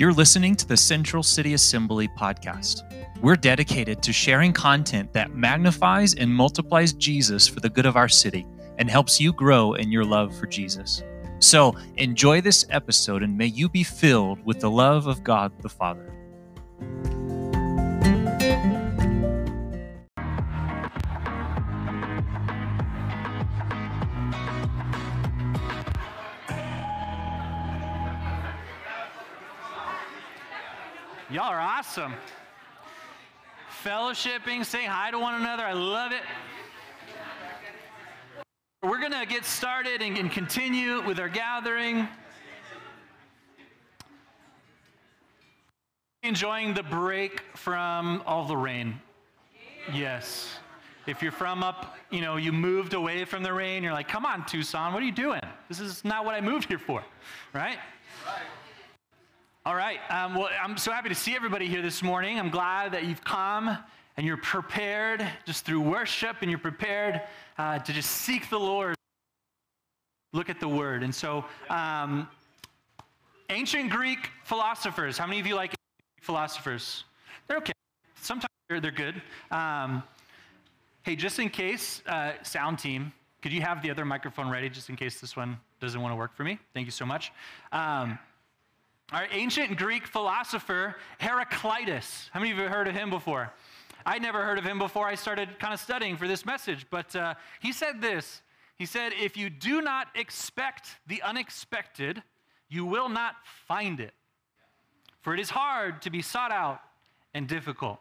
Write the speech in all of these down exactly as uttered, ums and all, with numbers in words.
You're listening to the Central City Assembly podcast. We're dedicated to sharing content that magnifies and multiplies Jesus for the good of our city and helps you grow in your love for Jesus. So enjoy this episode and may you be filled with the love of God the Father. Y'all are awesome. Fellowshipping, saying hi to one another. I love it. We're going to get started and, and continue with our gathering. Enjoying the break from all the rain. Yes. If you're from up, you know, you moved away from the rain, you're like, come on, Tucson, what are you doing? This is not what I moved here for, right? Right. All right, um, well, I'm so happy to see everybody here this morning. I'm glad that you've come and you're prepared just through worship and you're prepared uh, to just seek the Lord, look at the Word. And so, um, ancient Greek philosophers, how many of you like philosophers? They're okay. Sometimes they're, they're good. Um, hey, just in case, uh, sound team, could you have the other microphone ready just in case this one doesn't want to work for me? Thank you so much. Um, Our ancient Greek philosopher, Heraclitus. How many of you have heard of him before? I'd never heard of him before I started kind of studying for this message, but uh, he said this. He said, if you do not expect the unexpected, you will not find it. For it is hard to be sought out and difficult.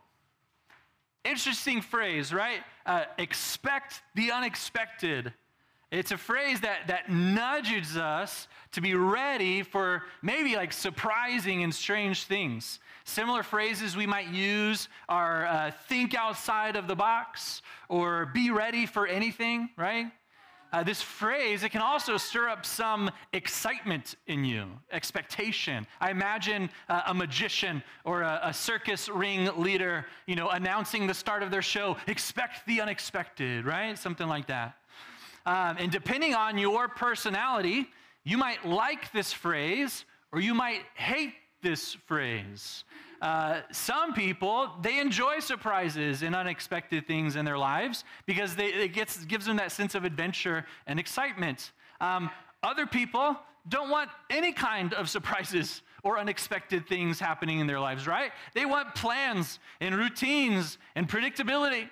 Interesting phrase, right? Uh, expect the unexpected. It's a phrase that, that nudges us to be ready for maybe like surprising and strange things. Similar phrases we might use are uh, think outside of the box or be ready for anything, right? Uh, this phrase, it can also stir up some excitement in you, expectation. I imagine uh, a magician or a, a circus ring leader, you know, announcing the start of their show, expect the unexpected, right? Something like that. Um, and depending on your personality, you might like this phrase or you might hate this phrase. Uh, some people, they enjoy surprises and unexpected things in their lives because they, it gets, gives them that sense of adventure and excitement. Um, other people don't want any kind of surprises or unexpected things happening in their lives, right? They want plans and routines and predictability.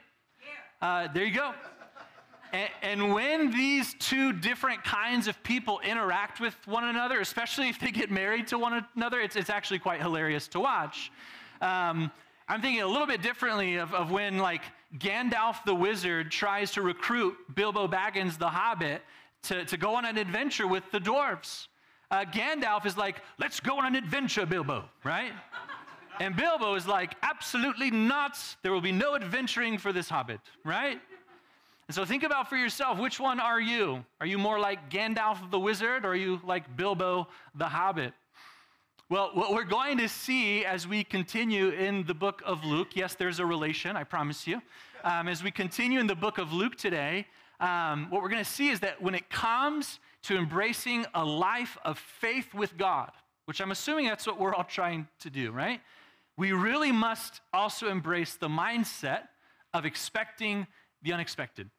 Uh, there you go. And, and when these two different kinds of people interact with one another, especially if they get married to one another, it's, it's actually quite hilarious to watch. Um, I'm thinking a little bit differently of, of when, like, Gandalf the Wizard tries to recruit Bilbo Baggins the Hobbit to, to go on an adventure with the dwarves. Uh, Gandalf is like, let's go on an adventure, Bilbo, right? And Bilbo is like, absolutely not. There will be no adventuring for this hobbit, right? And so think about for yourself, which one are you? Are you more like Gandalf the Wizard or are you like Bilbo the Hobbit? Well, what we're going to see as we continue in the book of Luke, yes, there's a relation, I promise you. Um, as we continue in the book of Luke today, um, what we're going to see is that when it comes to embracing a life of faith with God, which I'm assuming that's what we're all trying to do, right? We really must also embrace the mindset of expecting the unexpected.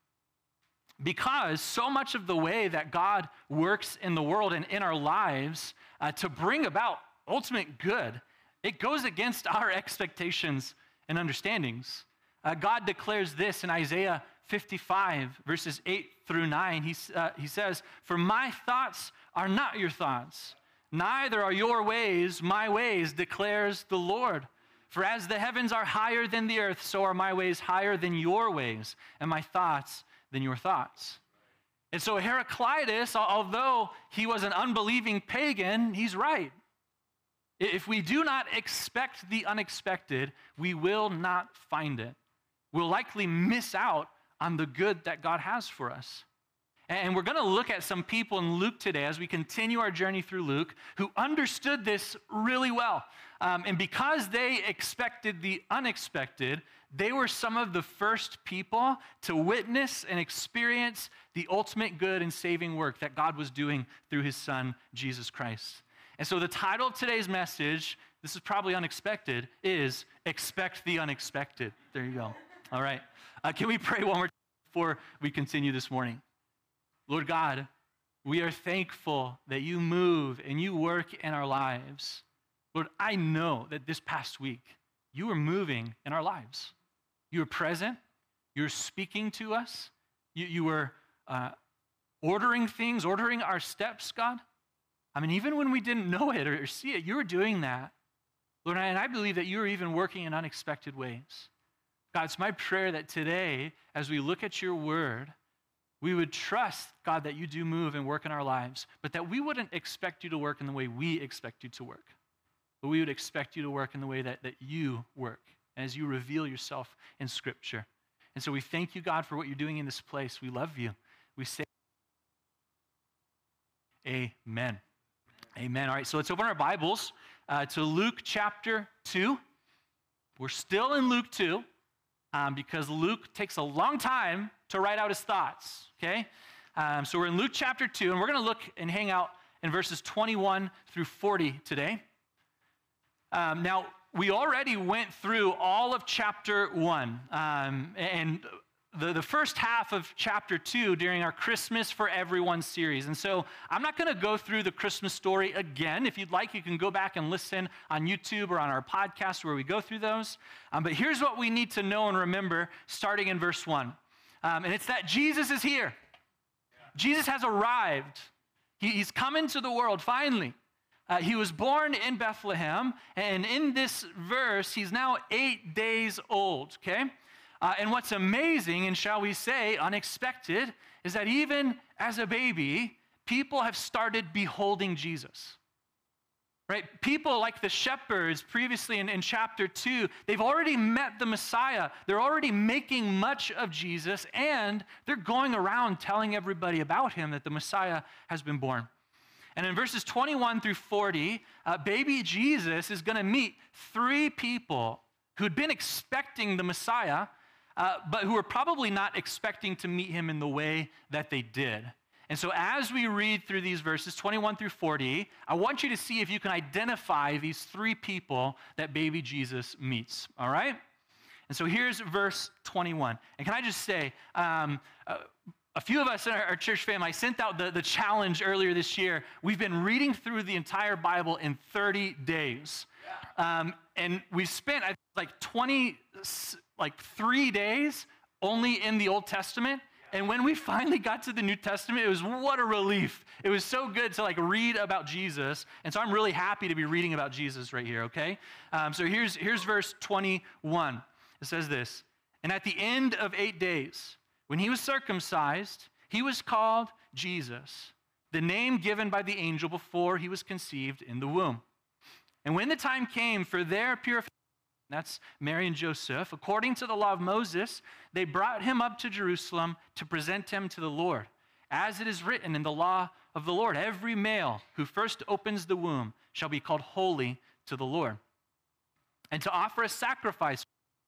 Because so much of the way that God works in the world and in our lives uh, to bring about ultimate good, it goes against our expectations and understandings. Uh, God declares this in Isaiah fifty-five, verses eight through nine. He, uh, he says, "For my thoughts are not your thoughts, neither are your ways my ways, declares the Lord. For as the heavens are higher than the earth, so are my ways higher than your ways, and my thoughts than your thoughts." And so Heraclitus, although he was an unbelieving pagan, he's right. If we do not expect the unexpected, we will not find it. We'll likely miss out on the good that God has for us. And we're going to look at some people in Luke today as we continue our journey through Luke who understood this really well. Um, and because they expected the unexpected, they were some of the first people to witness and experience the ultimate good and saving work that God was doing through his son, Jesus Christ. And so the title of today's message this is probably unexpected, is expect the unexpected. There you go. All right. Uh, can we pray one more time before we continue this morning? Lord God, we are thankful that you move and you work in our lives. Lord, I know that this past week, you were moving in our lives. You were present. You were speaking to us. You, you were uh, ordering things, ordering our steps, God. I mean, even when we didn't know it or see it, you were doing that. Lord, and I believe that you are even working in unexpected ways. God, it's my prayer that today, as we look at your word, we would trust, God, that you do move and work in our lives, but that we wouldn't expect you to work in the way we expect you to work. But we would expect you to work in the way that, that you work, as you reveal yourself in Scripture. And so we thank you, God, for what you're doing in this place. We love you. We say amen. Amen. All right, so let's open our Bibles uh, to Luke chapter two. We're still in Luke two um, because Luke takes a long time to write out his thoughts, okay? Um, so we're in Luke chapter two, and we're going to look and hang out in verses twenty-one through forty today. Um, now, we already went through all of chapter one, um, and the, the first half of chapter two during our Christmas for Everyone series. And so I'm not going to go through the Christmas story again. If you'd like, you can go back and listen on YouTube or on our podcast where we go through those. Um, but here's what we need to know and remember starting in verse one. Um, and it's that Jesus is here. Jesus has arrived. He, he's come into the world finally. Uh, he was born in Bethlehem, and in this verse, he's now eight days old, okay? Uh, and what's amazing, and shall we say unexpected, is that even as a baby, people have started beholding Jesus, right? People like the shepherds previously in, in chapter two, they've already met the Messiah. They're already making much of Jesus, and they're going around telling everybody about him, that the Messiah has been born. And in verses twenty-one through forty, uh, baby Jesus is going to meet three people who had been expecting the Messiah, uh, but who were probably not expecting to meet him in the way that they did. And so as we read through these verses, twenty-one through forty, I want you to see if you can identify these three people that baby Jesus meets, all right? And so here's verse twenty-one. And can I just say, um, uh, a few of us in our, our church family, I sent out the, the challenge earlier this year. We've been reading through the entire Bible in thirty days. Um, and we've spent I think, like twenty, like three days only in the Old Testament. And when we finally got to the New Testament, it was what a relief. It was so good to like read about Jesus. And so I'm really happy to be reading about Jesus right here, okay? Um, so here's, here's verse twenty-one. It says this, "And at the end of eight days, when he was circumcised, he was called Jesus, the name given by the angel before he was conceived in the womb. And when the time came for their purification," that's Mary and Joseph, "according to the law of Moses, they brought him up to Jerusalem to present him to the Lord. As it is written in the law of the Lord, every male who first opens the womb shall be called holy to the Lord. And to offer a sacrifice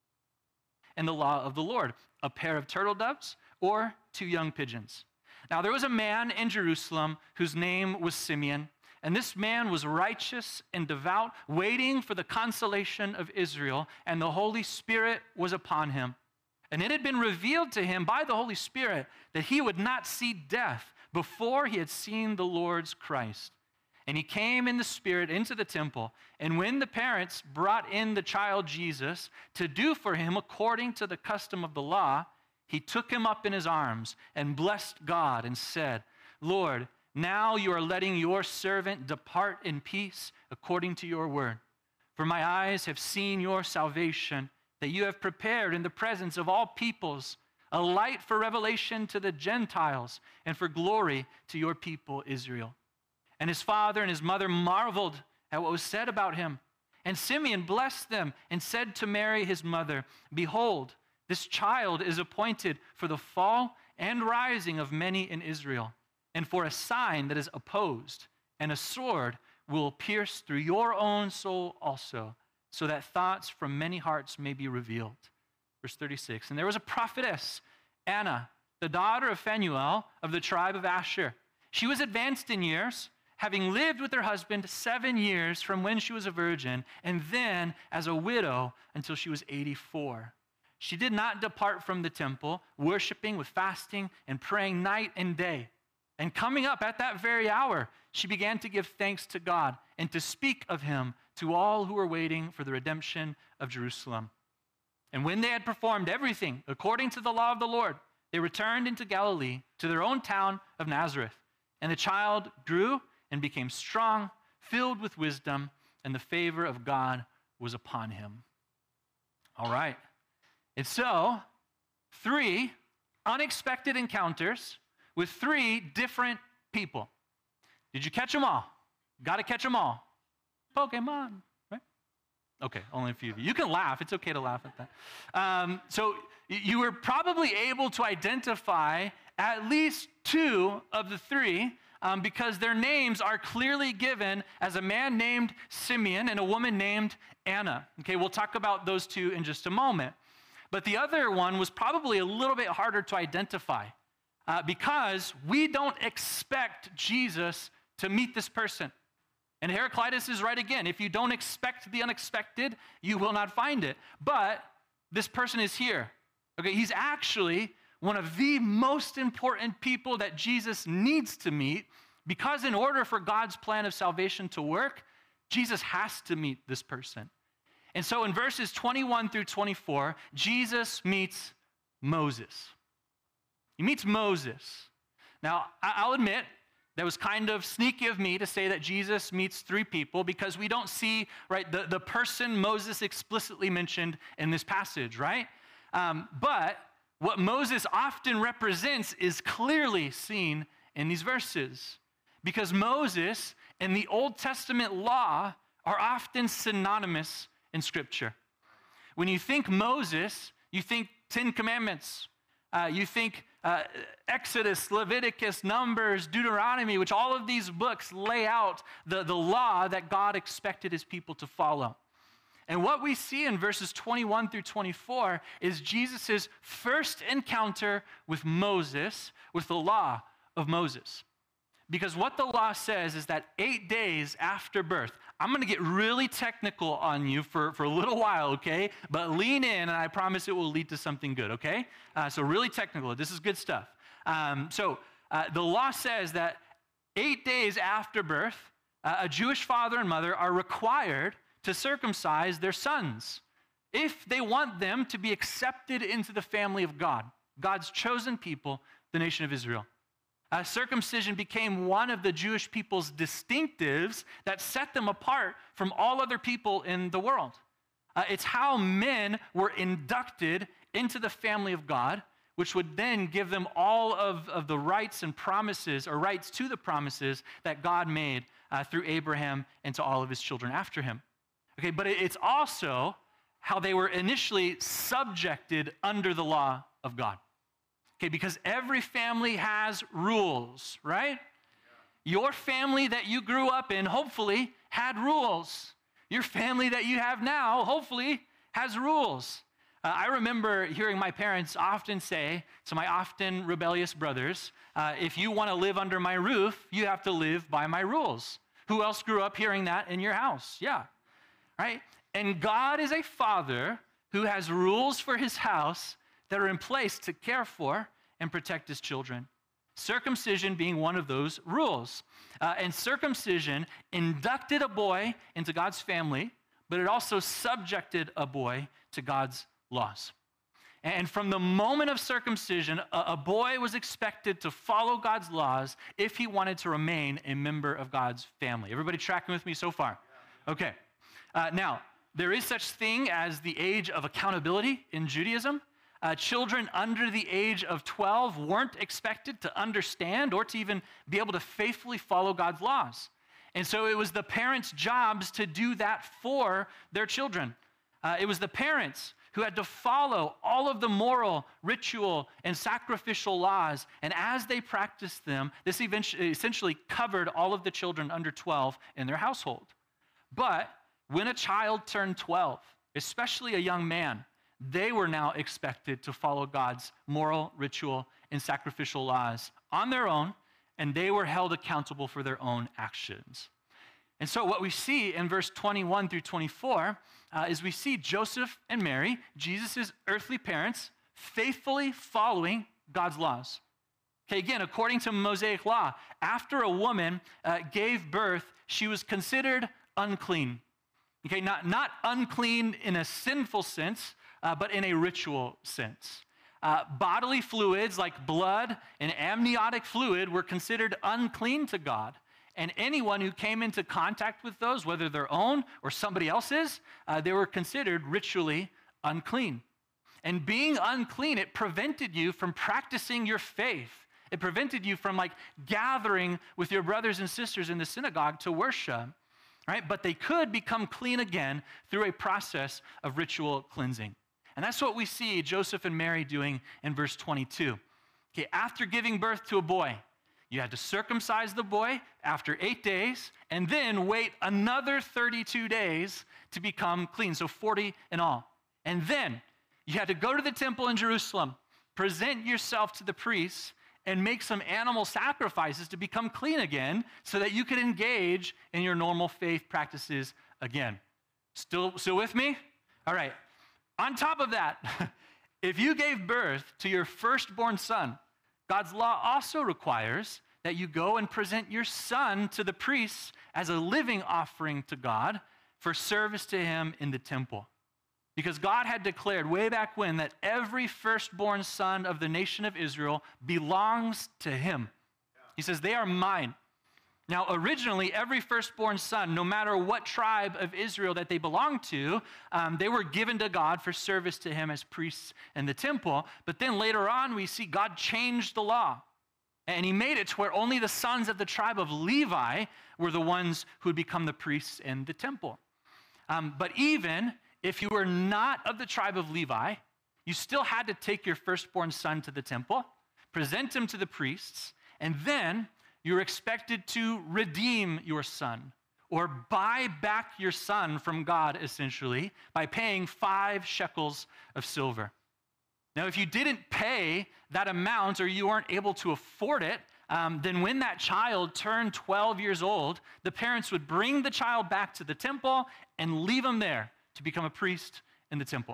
in the law of the Lord, a pair of turtle doves or two young pigeons. Now there was a man in Jerusalem whose name was Simeon, and this man was righteous and devout, waiting for the consolation of Israel, and the Holy Spirit was upon him. And it had been revealed to him by the Holy Spirit that he would not see death before he had seen the Lord's Christ. And he came in the Spirit into the temple, and when the parents brought in the child Jesus to do for him according to the custom of the law, he took him up in his arms and blessed God and said, "Lord, now you are letting your servant depart in peace according to your word. For my eyes have seen your salvation, that you have prepared in the presence of all peoples, a light for revelation to the Gentiles and for glory to your people Israel." And his father and his mother marveled at what was said about him. And Simeon blessed them and said to Mary his mother, "Behold, this child is appointed for the fall and rising of many in Israel, and for a sign that is opposed, and a sword will pierce through your own soul also, so that thoughts from many hearts may be revealed." Verse thirty-six, "And there was a prophetess, Anna, the daughter of Phanuel of the tribe of Asher. She was advanced in years, having lived with her husband seven years from when she was a virgin, and then as a widow until she was eighty-four. She did not depart from the temple, worshiping with fasting and praying night and day. And coming up at that very hour, she began to give thanks to God and to speak of him to all who were waiting for the redemption of Jerusalem. And when they had performed everything according to the law of the Lord, they returned into Galilee to their own town of Nazareth. And the child grew and became strong, filled with wisdom, and the favor of God was upon him. All right. And so, three unexpected encounters with three different people. Did you catch them all? Got to catch them all. Pokemon, right? Okay, only a few of you. You can laugh. It's okay to laugh at that. Um, so you were probably able to identify at least two of the three um, because their names are clearly given as a man named Simeon and a woman named Anna. Okay, we'll talk about those two in just a moment. But the other one was probably a little bit harder to identify uh, because we don't expect Jesus to meet this person. And Heraclitus is right again. If you don't expect the unexpected, you will not find it. But this person is here. Okay, he's actually one of the most important people that Jesus needs to meet because in order for God's plan of salvation to work, Jesus has to meet this person. And so in verses twenty-one through twenty-four, Jesus meets Moses. He meets Moses. Now, I'll admit, that was kind of sneaky of me to say that Jesus meets three people because we don't see, right, the, the person Moses explicitly mentioned in this passage, right? Um, but what Moses often represents is clearly seen in these verses because Moses and the Old Testament law are often synonymous in Scripture. When you think Moses, you think Ten Commandments. Uh, you think uh, Exodus, Leviticus, Numbers, Deuteronomy, which all of these books lay out the, the law that God expected his people to follow. And what we see in verses twenty-one through twenty-four is Jesus' first encounter with Moses, with the law of Moses. Because what the law says is that eight days after birth, I'm going to get really technical on you for, for a little while, okay? But lean in, and I promise it will lead to something good, okay? Uh, so really technical. This is good stuff. Um, so uh, the law says that eight days after birth, uh, a Jewish father and mother are required to circumcise their sons if they want them to be accepted into the family of God, God's chosen people, the nation of Israel. Uh, circumcision became one of the Jewish people's distinctives that set them apart from all other people in the world. Uh, it's how men were inducted into the family of God, which would then give them all of, of the rights and promises, or rights to the promises that God made uh, through Abraham and to all of his children after him. Okay, but it's also how they were initially subjected under the law of God. Okay, because every family has rules, right? Your family that you grew up in, hopefully, had rules. Your family that you have now, hopefully, has rules. Uh, I remember hearing my parents often say to my often rebellious brothers, uh, if you want to live under my roof, you have to live by my rules. Who else grew up hearing that in your house? Yeah, right? And God is a father who has rules for his house that are in place to care for and protect his children. Circumcision being one of those rules. Uh, and circumcision inducted a boy into God's family, but it also subjected a boy to God's laws. And from the moment of circumcision, a, a boy was expected to follow God's laws if he wanted to remain a member of God's family. Everybody tracking with me so far? Okay. Uh, now, there is such thing as the age of accountability in Judaism. Uh, children under the age of twelve weren't expected to understand or to even be able to faithfully follow God's laws. And so it was the parents' jobs to do that for their children. Uh, it was the parents who had to follow all of the moral, ritual, and sacrificial laws. And as they practiced them, this essentially covered all of the children under twelve in their household. But when a child turned twelve, especially a young man, they were now expected to follow God's moral, ritual, and sacrificial laws on their own and they were held accountable for their own actions. And so what we see in verse twenty-one through twenty-four uh, is we see Joseph and Mary, Jesus' earthly parents, faithfully following God's laws. Okay, again, according to Mosaic law, after a woman uh, gave birth, she was considered unclean. Okay, not, not unclean in a sinful sense, uh, but in a ritual sense. Uh, bodily fluids like blood and amniotic fluid were considered unclean to God. And anyone who came into contact with those, whether their own or somebody else's, uh, they were considered ritually unclean. And being unclean, it prevented you from practicing your faith. It prevented you from like gathering with your brothers and sisters in the synagogue to worship, right? But they could become clean again through a process of ritual cleansing. And that's what we see Joseph and Mary doing in verse twenty-two. Okay, after giving birth to a boy, you had to circumcise the boy after eight days and then wait another thirty-two days to become clean, so forty in all. And then you had to go to the temple in Jerusalem, present yourself to the priests, and make some animal sacrifices to become clean again so that you could engage in your normal faith practices again. Still, still with me? All right. On top of that, if you gave birth to your firstborn son, God's law also requires that you go and present your son to the priests as a living offering to God for service to him in the temple. Because God had declared way back when that every firstborn son of the nation of Israel belongs to him. He says, they are mine. Now, originally, every firstborn son, no matter what tribe of Israel that they belonged to, um, they were given to God for service to him as priests in the temple. But then later on, we see God changed the law. And he made it to where only the sons of the tribe of Levi were the ones who would become the priests in the temple. Um, but even if you were not of the tribe of Levi, you still had to take your firstborn son to the temple, present him to the priests, and then you were expected to redeem your son or buy back your son from God, essentially, by paying five shekels of silver. Now, if you didn't pay that amount or you weren't able to afford it, um, then when that child turned twelve years old, the parents would bring the child back to the temple and leave him there to become a priest in the temple.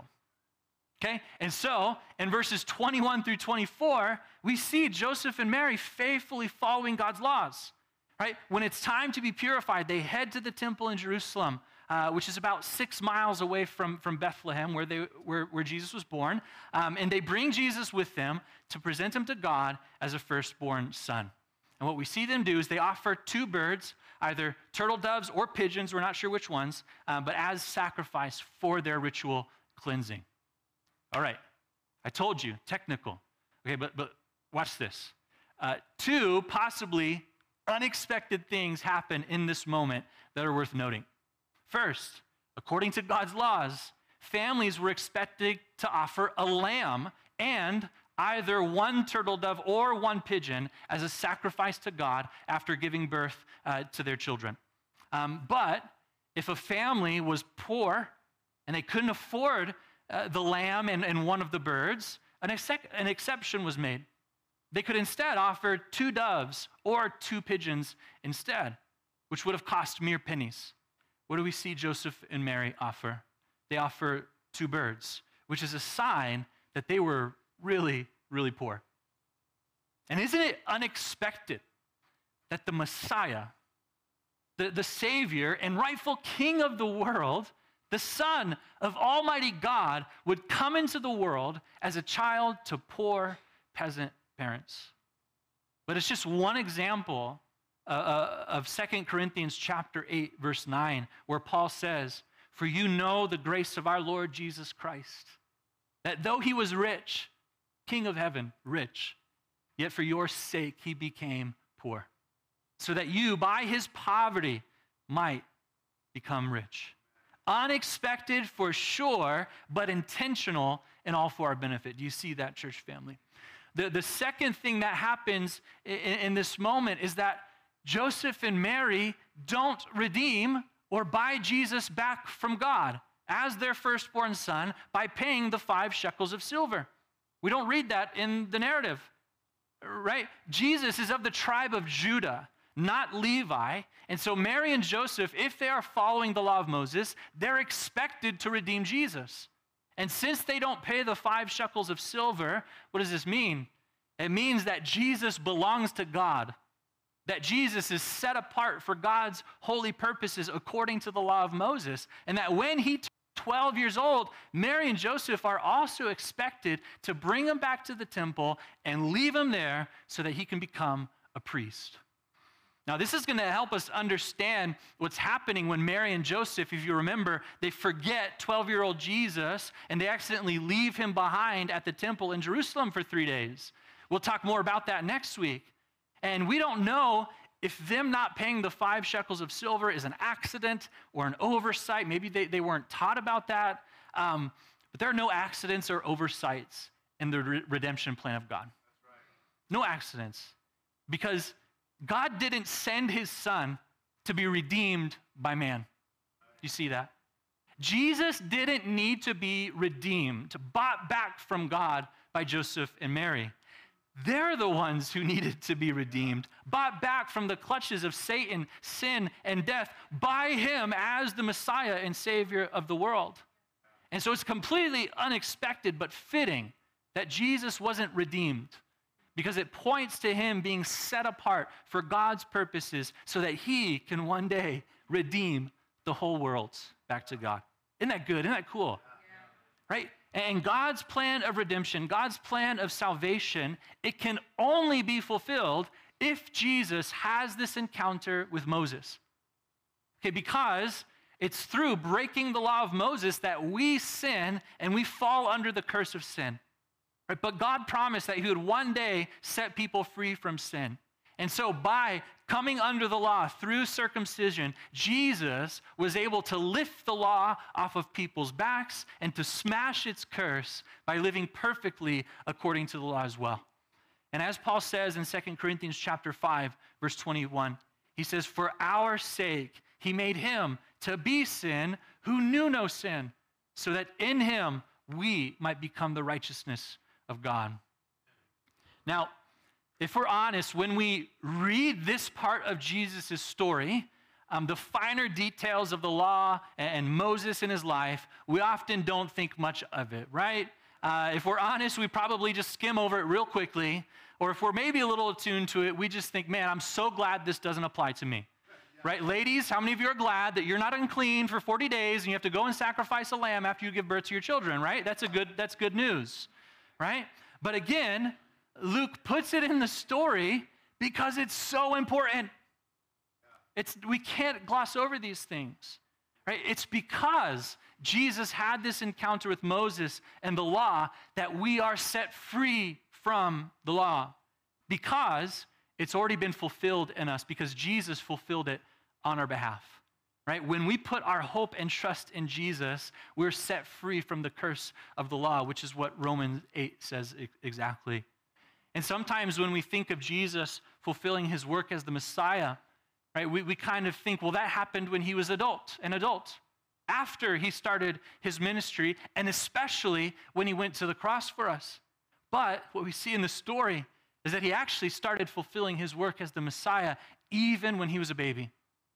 Okay? And so, in verses twenty-one through twenty-four, we see Joseph and Mary faithfully following God's laws. Right? When it's time to be purified, they head to the temple in Jerusalem, uh, which is about six miles away from, from Bethlehem, where, they, where, where Jesus was born. Um, and they bring Jesus with them to present him to God as a firstborn son. And what we see them do is they offer two birds, either turtle doves or pigeons, we're not sure which ones, um, but as sacrifice for their ritual cleansing. All right, I told you, technical. Okay, but, but watch this. Uh, two possibly unexpected things happen in this moment that are worth noting. First, according to God's laws, families were expected to offer a lamb and either one turtle dove or one pigeon as a sacrifice to God after giving birth uh, to their children. Um, but if a family was poor and they couldn't afford uh, the lamb and, and one of the birds, an, ex- an exception was made. They could instead offer two doves or two pigeons instead, which would have cost mere pennies. What do we see Joseph and Mary offer? They offer two birds, which is a sign that they were really, really poor. And isn't it unexpected that the Messiah, the, the Savior and rightful King of the world, the Son of Almighty God, would come into the world as a child to poor peasant parents? But it's just one example uh, of Second Corinthians chapter eight, verse nine, where Paul says, "For you know the grace of our Lord Jesus Christ, that though he was rich, King of heaven, rich, yet for your sake he became poor, so that you, by his poverty, might become rich." Unexpected for sure, but intentional and all for our benefit. Do you see that, church family? The, the second thing that happens in, in this moment is that Joseph and Mary don't redeem or buy Jesus back from God as their firstborn son by paying the five shekels of silver. We don't read that in the narrative. right? Jesus is of the tribe of Judah, not Levi. And so Mary and Joseph, if they are following the law of Moses, they're expected to redeem Jesus. And since they don't pay the five shekels of silver, what does this mean? It means that Jesus belongs to God, that Jesus is set apart for God's holy purposes according to the law of Moses, and that when he turned twelve years old, Mary and Joseph are also expected to bring him back to the temple and leave him there so that he can become a priest. Now, this is going to help us understand what's happening when Mary and Joseph, if you remember, they forget twelve-year-old Jesus and they accidentally leave him behind at the temple in Jerusalem for three days. We'll talk more about that next week. And we don't know if them not paying the five shekels of silver is an accident or an oversight. Maybe they, they weren't taught about that. Um, but there are no accidents or oversights in the re- redemption plan of God. That's right. No accidents. Because God didn't send his son to be redeemed by man. You see that? Jesus didn't need to be redeemed, bought back from God by Joseph and Mary. They're the ones who needed to be redeemed, bought back from the clutches of Satan, sin, and death by him as the Messiah and Savior of the world. And so it's completely unexpected but fitting that Jesus wasn't redeemed, because it points to him being set apart for God's purposes so that he can one day redeem the whole world back to God. Isn't that good? Isn't that cool? Yeah. Right? And God's plan of redemption, God's plan of salvation, it can only be fulfilled if Jesus has this encounter with Moses. Okay, because it's through breaking the law of Moses that we sin and we fall under the curse of sin. Right? But God promised that he would one day set people free from sin. And so by coming under the law through circumcision, Jesus was able to lift the law off of people's backs and to smash its curse by living perfectly according to the law as well. And as Paul says in Second Corinthians chapter five, verse twenty-one, he says, "For our sake he made him to be sin who knew no sin, so that in him we might become the righteousness of God." Now, if we're honest, when we read this part of Jesus' story, um, the finer details of the law and Moses in his life, we often don't think much of it, right? Uh, if we're honest, we probably just skim over it real quickly. Or if we're maybe a little attuned to it, we just think, man, I'm so glad this doesn't apply to me. Right? Ladies, how many of you are glad that you're not unclean for forty days and you have to go and sacrifice a lamb after you give birth to your children, right? That's a good, that's good news, right? But again, Luke puts it in the story because it's so important. It's, we can't gloss over these things, right? It's because Jesus had this encounter with Moses and the law that we are set free from the law, because it's already been fulfilled in us, because Jesus fulfilled it on our behalf, right? When we put our hope and trust in Jesus, we're set free from the curse of the law, which is what Romans eight says exactly. And sometimes when we think of Jesus fulfilling his work as the Messiah, right, we, we kind of think, well, that happened when he was adult, an adult, after he started his ministry, and especially when he went to the cross for us. But what we see in the story is that he actually started fulfilling his work as the Messiah even when he was a baby.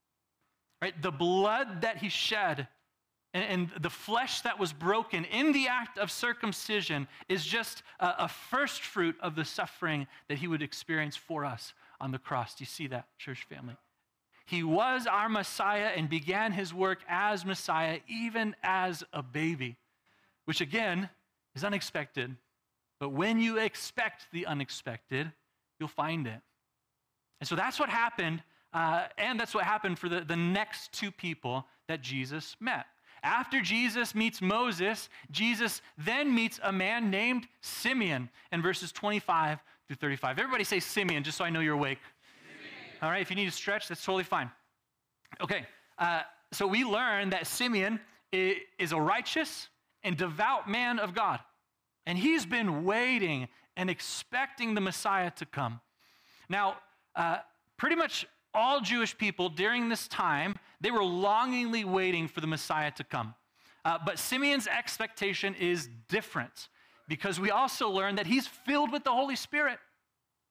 Right? The blood that he shed and, and the flesh that was broken in the act of circumcision is just a, a first fruit of the suffering that he would experience for us on the cross. Do you see that, church family? He was our Messiah and began his work as Messiah even as a baby, which again is unexpected. But when you expect the unexpected, you'll find it. And so that's what happened, uh, and that's what happened for the, the next two people that Jesus met. After Jesus meets Moses, Jesus then meets a man named Simeon in verses twenty-five through thirty-five. Everybody say Simeon, just so I know you're awake. Simeon. All right, if you need to stretch, that's totally fine. Okay, uh, so we learn that Simeon is a righteous and devout man of God. And he's been waiting and expecting the Messiah to come. Now, uh, pretty much all Jewish people during this time, they were longingly waiting for the Messiah to come. Uh, but Simeon's expectation is different, because we also learn that he's filled with the Holy Spirit.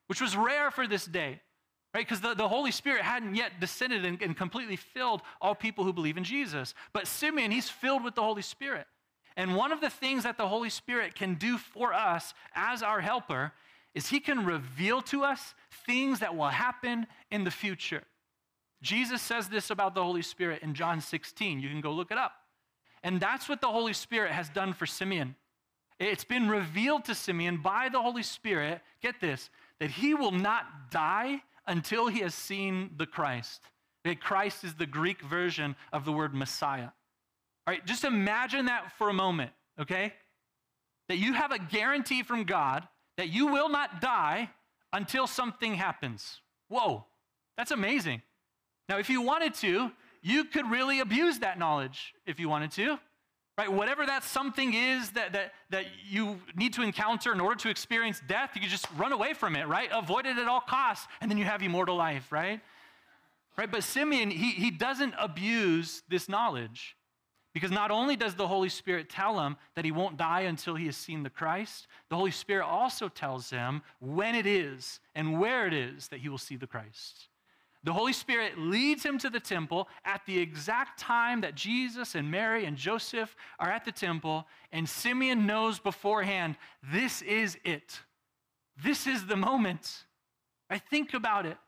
which was rare for this day, right? Because the, the Holy Spirit hadn't yet descended and, and completely filled all people who believe in Jesus. But Simeon, he's filled with the Holy Spirit. And one of the things that the Holy Spirit can do for us as our helper is he can reveal to us things that will happen in the future. Jesus says this about the Holy Spirit in John sixteen. You can go look it up. And that's what the Holy Spirit has done for Simeon. It's been revealed to Simeon by the Holy Spirit, get this, that he will not die until he has seen the Christ. That Christ is the Greek version of the word Messiah. All right, just imagine that for a moment, okay? That you have a guarantee from God that you will not die until something happens. Whoa, that's amazing. Now, if you wanted to, you could really abuse that knowledge if you wanted to, right? Whatever that something is that, that, that you need to encounter in order to experience death, you could just run away from it, right? Avoid it at all costs, and then you have immortal life, right? Right, but Simeon, he, he doesn't abuse this knowledge. Because not only does the Holy Spirit tell him that he won't die until he has seen the Christ, the Holy Spirit also tells him when it is and where it is that he will see the Christ. The Holy Spirit leads him to the temple at the exact time that Jesus and Mary and Joseph are at the temple, and Simeon knows beforehand, this is it. This is the moment. I think about it.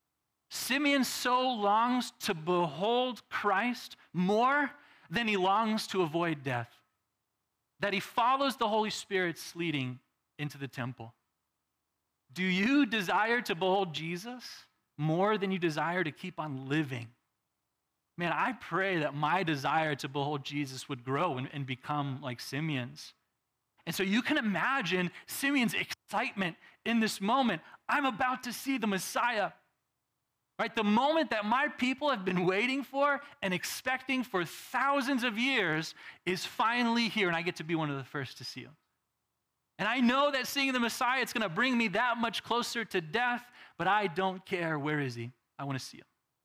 Simeon so longs to behold Christ more than he longs to avoid death, that he follows the Holy Spirit's leading into the temple. Do you desire to behold Jesus more than you desire to keep on living? Man, I pray that my desire to behold Jesus would grow and, and become like Simeon's. And so you can imagine Simeon's excitement in this moment. I'm about to see the Messiah. Right, the moment that my people have been waiting for and expecting for thousands of years is finally here, and I get to be one of the first to see him. And I know that seeing the Messiah, it's going to bring me that much closer to death, but I don't care. Where is he? I want to see him.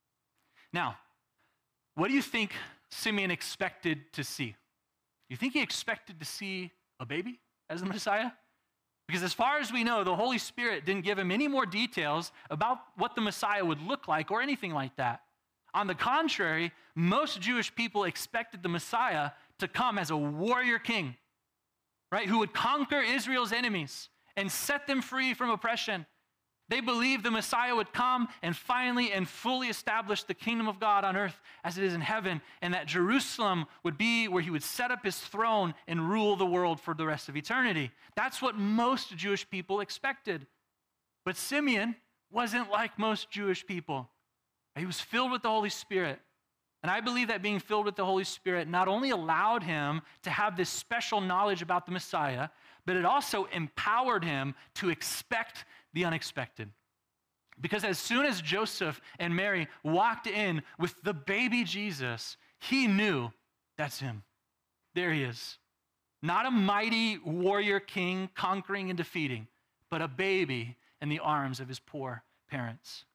Now, what do you think Simeon expected to see? You think he expected to see a baby as the Messiah? Because as far as we know, the Holy Spirit didn't give him any more details about what the Messiah would look like or anything like that. On the contrary, most Jewish people expected the Messiah to come as a warrior king, right, who would conquer Israel's enemies and set them free from oppression. They believed the Messiah would come and finally and fully establish the kingdom of God on earth as it is in heaven, and that Jerusalem would be where he would set up his throne and rule the world for the rest of eternity. That's what most Jewish people expected. But Simeon wasn't like most Jewish people. He was filled with the Holy Spirit. And I believe that being filled with the Holy Spirit not only allowed him to have this special knowledge about the Messiah, but it also empowered him to expect the unexpected. Because as soon as Joseph and Mary walked in with the baby Jesus, he knew that's him. There he is. Not a mighty warrior king conquering and defeating, but a baby in the arms of his poor parents.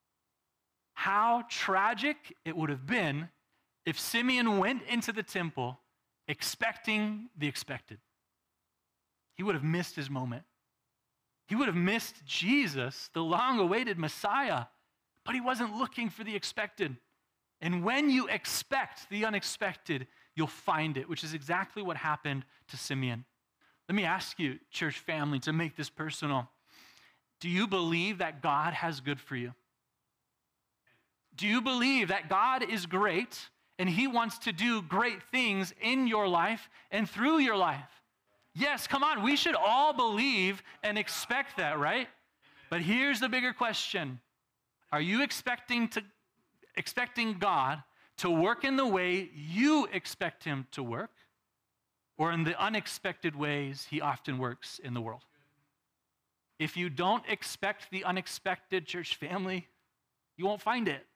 How tragic it would have been if Simeon went into the temple expecting the expected. He would have missed his moment. He would have missed Jesus, the long-awaited Messiah, but he wasn't looking for the expected. And when you expect the unexpected, you'll find it, which is exactly what happened to Simeon. Let me ask you, church family, to make this personal. Do you believe that God has good for you? Do you believe that God is great and he wants to do great things in your life and through your life? Yes, come on, we should all believe and expect that, right? But here's the bigger question. Are you expecting to expecting God to work in the way you expect him to work, or in the unexpected ways he often works in the world? If you don't expect the unexpected, church family, you won't find it.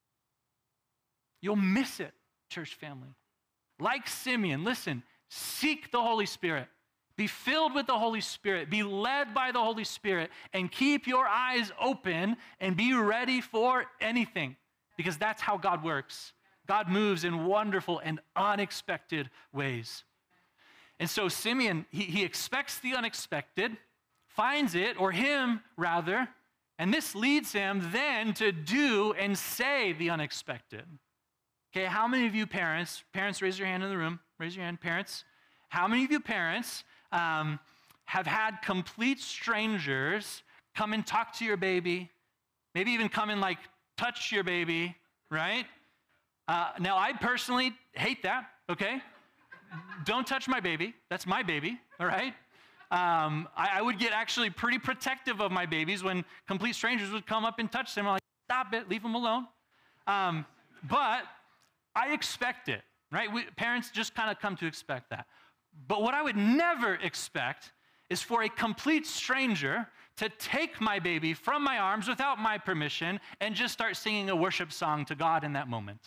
You'll miss it, church family. Like Simeon, listen, seek the Holy Spirit. Be filled with the Holy Spirit. Be led by the Holy Spirit, and keep your eyes open and be ready for anything, because that's how God works. God moves in wonderful and unexpected ways. And so Simeon, he, he expects the unexpected finds it, or him rather, and this leads him then to do and say the unexpected. Okay, how many of you parents, parents raise your hand in the room, raise your hand, parents. How many of you parents um, have had complete strangers come and talk to your baby, maybe even come and like touch your baby, right? Uh, now, I personally hate that, okay? Don't touch my baby. That's my baby, all right? Um, I, I would get actually pretty protective of my babies when complete strangers would come up and touch them. I'm like, stop it, leave them alone. Um, but I expect it, right? We, parents just kind of come to expect that. But what I would never expect is for a complete stranger to take my baby from my arms without my permission and just start singing a worship song to God in that moment.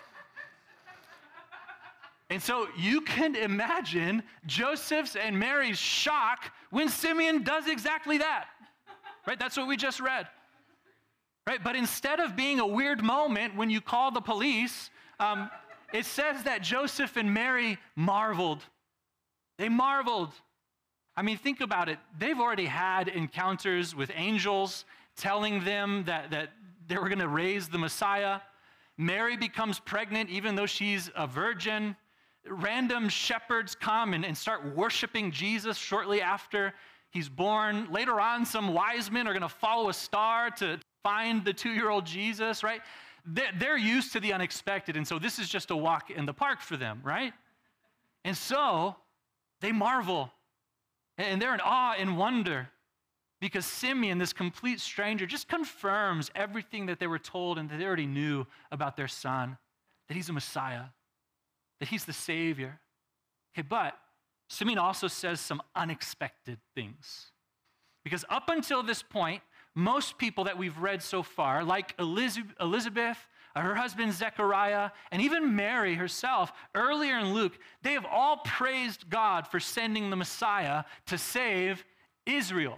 And so you can imagine Joseph's and Mary's shock when Simeon does exactly that, right? That's what we just read, right? But instead of being a weird moment when you call the police, um, it says that Joseph and Mary marveled. They marveled. I mean, think about it. They've already had encounters with angels telling them that, that they were going to raise the Messiah. Mary becomes pregnant even though she's a virgin. Random shepherds come and, and start worshiping Jesus shortly after he's born. Later on, some wise men are going to follow a star to find the two-year-old Jesus, right? They're, they're used to the unexpected, and so this is just a walk in the park for them, right? And so they marvel, and they're in awe and wonder because Simeon, this complete stranger, just confirms everything that they were told and that they already knew about their son, that he's a Messiah, that he's the Savior. Okay, but Simeon also says some unexpected things. Because up until this point, most people that we've read so far, like Elizabeth, her husband Zechariah, and even Mary herself, earlier in Luke, they have all praised God for sending the Messiah to save Israel.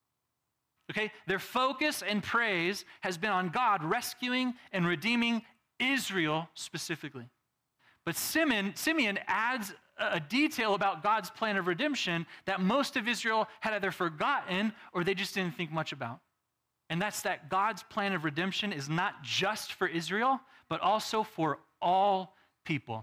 Okay, their focus and praise has been on God rescuing and redeeming Israel specifically. But Simeon, Simeon adds a detail about God's plan of redemption that most of Israel had either forgotten or they just didn't think much about. And that's that God's plan of redemption is not just for Israel, but also for all people.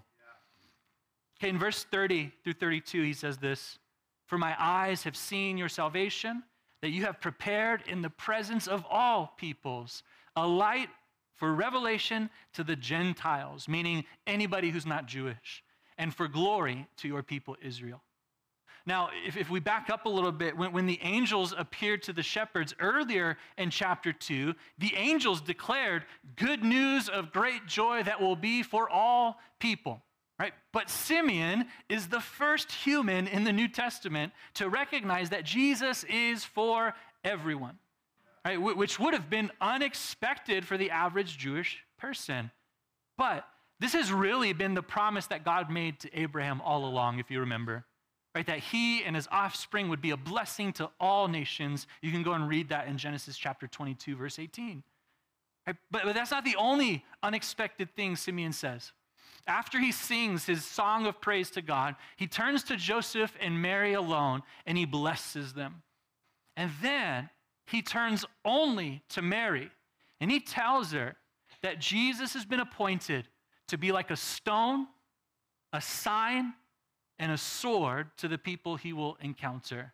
Okay, in verse thirty through thirty-two, he says this, "For my eyes have seen your salvation, that you have prepared in the presence of all peoples, a light for revelation to the Gentiles," meaning anybody who's not Jewish, "and for glory to your people Israel." Now, if, if we back up a little bit, when, when the angels appeared to the shepherds earlier in chapter two, the angels declared good news of great joy that will be for all people, right? But Simeon is the first human in the New Testament to recognize that Jesus is for everyone, right? Which would have been unexpected for the average Jewish person. But this has really been the promise that God made to Abraham all along, if you remember. Right, that he and his offspring would be a blessing to all nations. You can go and read that in Genesis chapter twenty-two, verse eighteen. Right, but, but that's not the only unexpected thing Simeon says. After he sings his song of praise to God, he turns to Joseph and Mary alone, and he blesses them. And then he turns only to Mary, and he tells her that Jesus has been appointed to be like a stone, a sign, and a sword to the people he will encounter.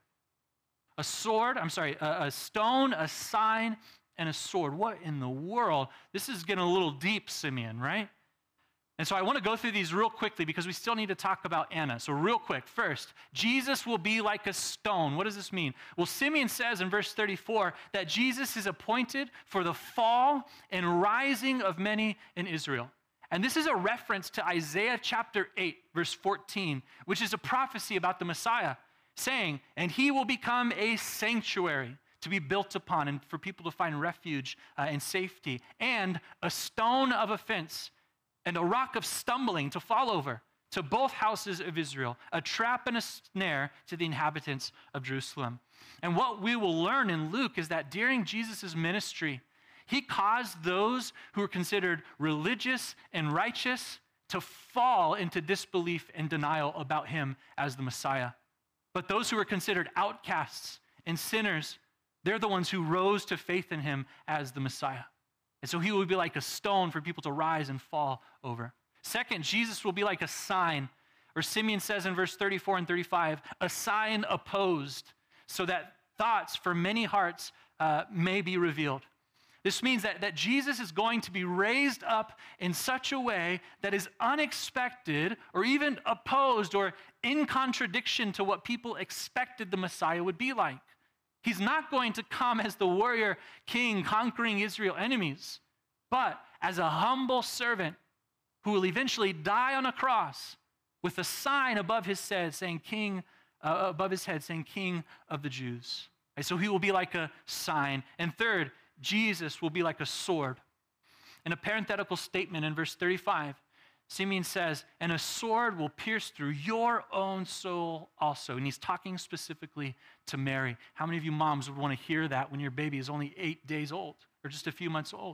A sword, I'm sorry, a, a stone, a sign, and a sword. What in the world? This is getting a little deep, Simeon, right? And so I want to go through these real quickly because we still need to talk about Anna. So real quick, first, Jesus will be like a stone. What does this mean? Well, Simeon says in verse thirty-four that Jesus is appointed for the fall and rising of many in Israel. And this is a reference to Isaiah chapter eight, verse fourteen, which is a prophecy about the Messiah, saying, "And he will become a sanctuary to be built upon and for people to find refuge uh, and safety, and a stone of offense and a rock of stumbling to fall over to both houses of Israel, a trap and a snare to the inhabitants of Jerusalem." And what we will learn in Luke is that during Jesus' ministry, he caused those who were considered religious and righteous to fall into disbelief and denial about him as the Messiah. But those who were considered outcasts and sinners, they're the ones who rose to faith in him as the Messiah. And so he will be like a stone for people to rise and fall over. Second, Jesus will be like a sign, or Simeon says in verse thirty-four and thirty-five, a sign opposed, so that thoughts for many hearts uh, may be revealed. This means that, that Jesus is going to be raised up in such a way that is unexpected or even opposed or in contradiction to what people expected the Messiah would be like. He's not going to come as the warrior king conquering Israel's enemies, but as a humble servant who will eventually die on a cross with a sign above his head saying King, uh, above his head saying King of the Jews. And so he will be like a sign. And third, Jesus will be like a sword. In a parenthetical statement in verse thirty-five, Simeon says, and a sword will pierce through your own soul also. And he's talking specifically to Mary. How many of you moms would want to hear that when your baby is only eight days old or just a few months old?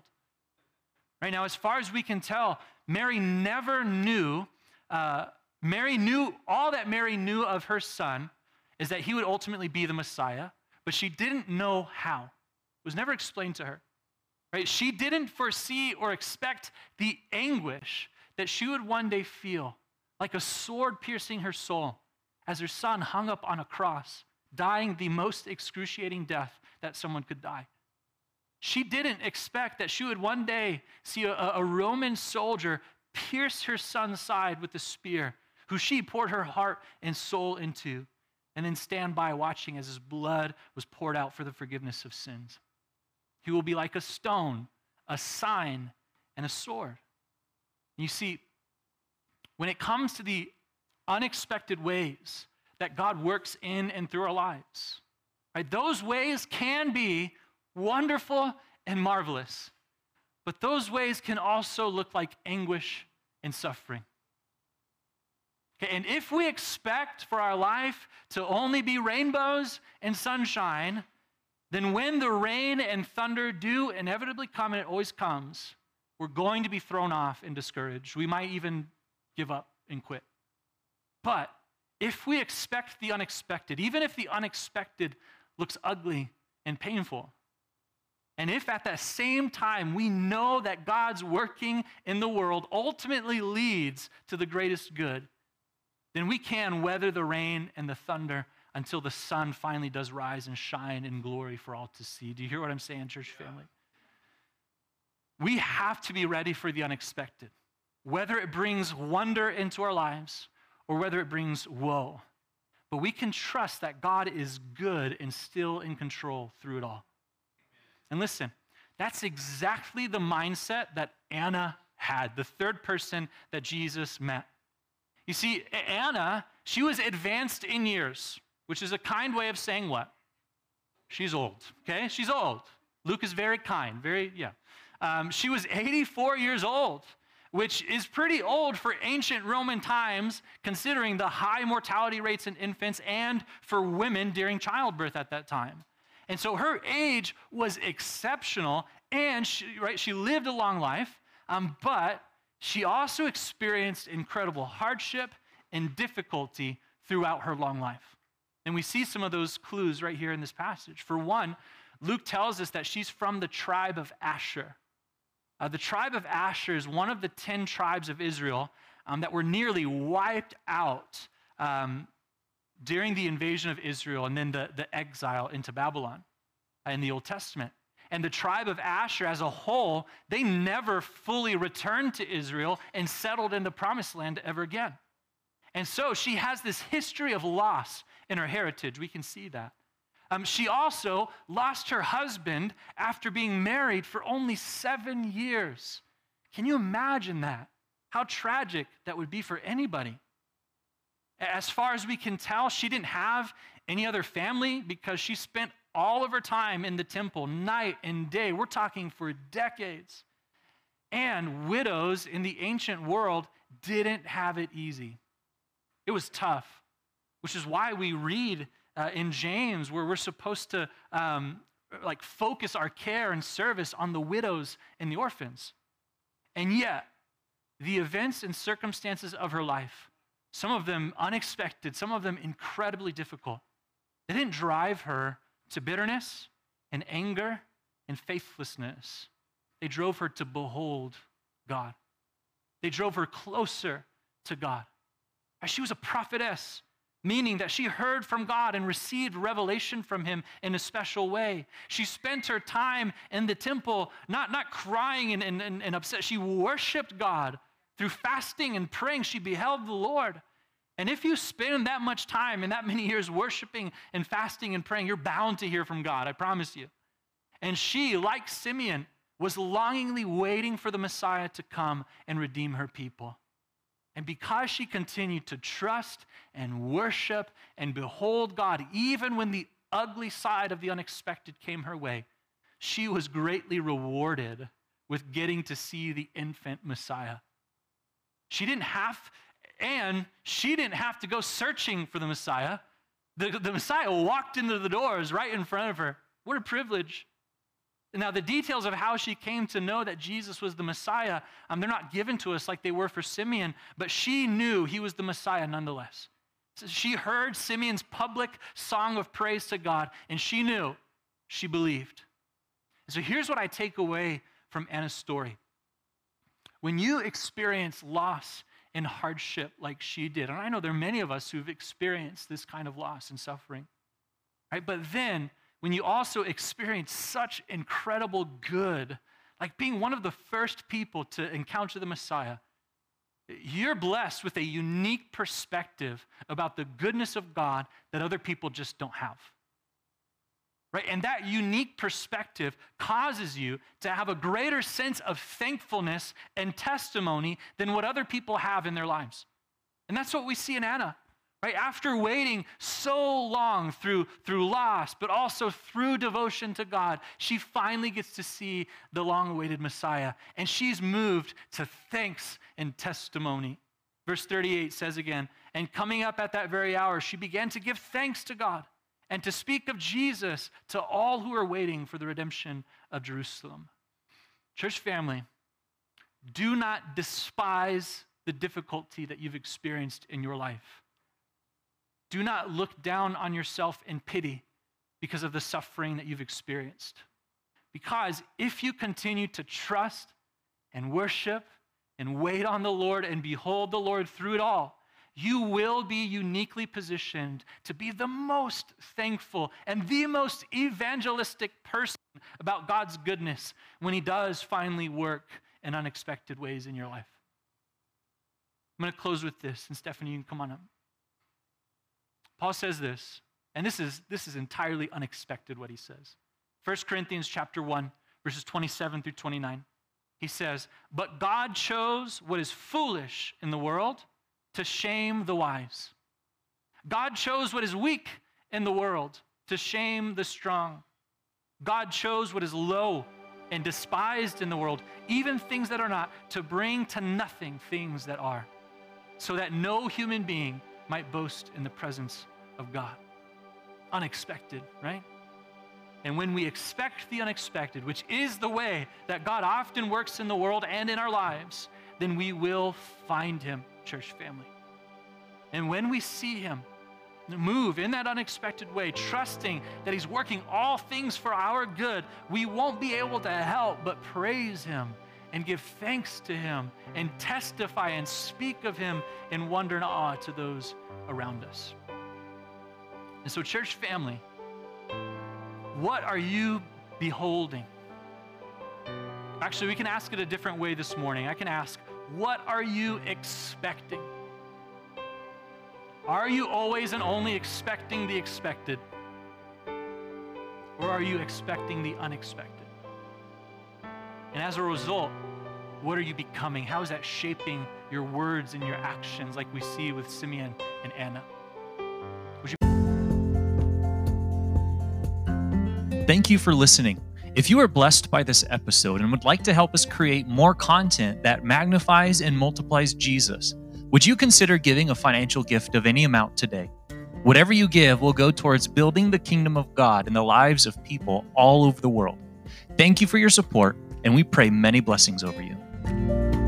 Right now, as far as we can tell, Mary never knew, uh, Mary knew, all that Mary knew of her son is that he would ultimately be the Messiah, but she didn't know how. It was never explained to her. Right? She didn't foresee or expect the anguish that she would one day feel, like a sword piercing her soul as her son hung up on a cross, dying the most excruciating death that someone could die. She didn't expect that she would one day see a, a Roman soldier pierce her son's side with a spear, who she poured her heart and soul into, and then stand by watching as his blood was poured out for the forgiveness of sins. He will be like a stone, a sign, and a sword. You see, when it comes to the unexpected ways that God works in and through our lives, right, those ways can be wonderful and marvelous, but those ways can also look like anguish and suffering. Okay, and if we expect for our life to only be rainbows and sunshine, then when the rain and thunder do inevitably come, and it always comes, we're going to be thrown off and discouraged. We might even give up and quit. But if we expect the unexpected, even if the unexpected looks ugly and painful, and if at that same time we know that God's working in the world ultimately leads to the greatest good, then we can weather the rain and the thunder until the sun finally does rise and shine in glory for all to see. Do you hear what I'm saying, church family? We have to be ready for the unexpected, whether it brings wonder into our lives or whether it brings woe. But we can trust that God is good and still in control through it all. And listen, that's exactly the mindset that Anna had, the third person that Jesus met. You see, Anna, she was advanced in years, which is a kind way of saying what? She's old, okay? She's old. Luke is very kind, very, yeah. Um, she was eighty-four years old, which is pretty old for ancient Roman times, considering the high mortality rates in infants and for women during childbirth at that time. And so her age was exceptional, and she, right, she lived a long life, um, but she also experienced incredible hardship and difficulty throughout her long life. And we see some of those clues right here in this passage. For one, Luke tells us that she's from the tribe of Asher. Uh, the tribe of Asher is one of the ten tribes of Israel um, that were nearly wiped out um, during the invasion of Israel and then the, the exile into Babylon in the Old Testament. And the tribe of Asher as a whole, they never fully returned to Israel and settled in the promised land ever again. And so she has this history of loss in her heritage. We can see that. Um, she also lost her husband after being married for only seven years. Can you imagine that? How tragic that would be for anybody. As far as we can tell, she didn't have any other family because she spent all of her time in the temple, night and day. We're talking for decades. And widows in the ancient world didn't have it easy. It was tough, which is why we read Uh, in James, where we're supposed to um, like focus our care and service on the widows and the orphans. And yet, the events and circumstances of her life, some of them unexpected, some of them incredibly difficult, they didn't drive her to bitterness and anger and faithlessness. They drove her to behold God. They drove her closer to God. As she was a prophetess, meaning that she heard from God and received revelation from him in a special way. She spent her time in the temple, not, not crying and, and, and upset. She worshiped God through fasting and praying. She beheld the Lord. And if you spend that much time and that many years worshiping and fasting and praying, you're bound to hear from God, I promise you. And she, like Simeon, was longingly waiting for the Messiah to come and redeem her people. And because she continued to trust and worship and behold God, even when the ugly side of the unexpected came her way, she was greatly rewarded with getting to see the infant Messiah. She didn't have, and she didn't have to go searching for the Messiah. The, the Messiah walked into the doors right in front of her. What a privilege. Now, the details of how she came to know that Jesus was the Messiah, um, they're not given to us like they were for Simeon, but she knew he was the Messiah nonetheless. So she heard Simeon's public song of praise to God, and she knew, she believed. So here's what I take away from Anna's story. When you experience loss and hardship like she did, and I know there are many of us who've experienced this kind of loss and suffering, right? But then, when you also experience such incredible good, like being one of the first people to encounter the Messiah, you're blessed with a unique perspective about the goodness of God that other people just don't have. Right? And that unique perspective causes you to have a greater sense of thankfulness and testimony than what other people have in their lives. And that's what we see in Anna. Right? After waiting so long through, through loss, but also through devotion to God, she finally gets to see the long-awaited Messiah, and she's moved to thanks and testimony. Verse thirty-eight says again, and coming up at that very hour, she began to give thanks to God and to speak of Jesus to all who are waiting for the redemption of Jerusalem. Church family, do not despise the difficulty that you've experienced in your life. Do not look down on yourself in pity because of the suffering that you've experienced. Because if you continue to trust and worship and wait on the Lord and behold the Lord through it all, you will be uniquely positioned to be the most thankful and the most evangelistic person about God's goodness when he does finally work in unexpected ways in your life. I'm going to close with this, and Stephanie, you can come on up. Paul says this, and this is, this is entirely unexpected what he says. First Corinthians chapter one, verses twenty-seven through twenty-nine. He says, but God chose what is foolish in the world to shame the wise. God chose what is weak in the world to shame the strong. God chose what is low and despised in the world, even things that are not, to bring to nothing things that are, so that no human being might boast in the presence of God. Unexpected, right? And when we expect the unexpected, which is the way that God often works in the world and in our lives, then we will find him, church family. And when we see him move in that unexpected way, trusting that he's working all things for our good, we won't be able to help but praise him and give thanks to him and testify and speak of him in wonder and awe to those around us. And so, church family, what are you beholding? Actually, we can ask it a different way this morning. I can ask, what are you expecting? Are you always and only expecting the expected? Or are you expecting the unexpected? And as a result, what are you becoming? How is that shaping your words and your actions like we see with Simeon and Anna? Would you... Thank you for listening. If you are blessed by this episode and would like to help us create more content that magnifies and multiplies Jesus, would you consider giving a financial gift of any amount today? Whatever you give will go towards building the kingdom of God in the lives of people all over the world. Thank you for your support, and we pray many blessings over you.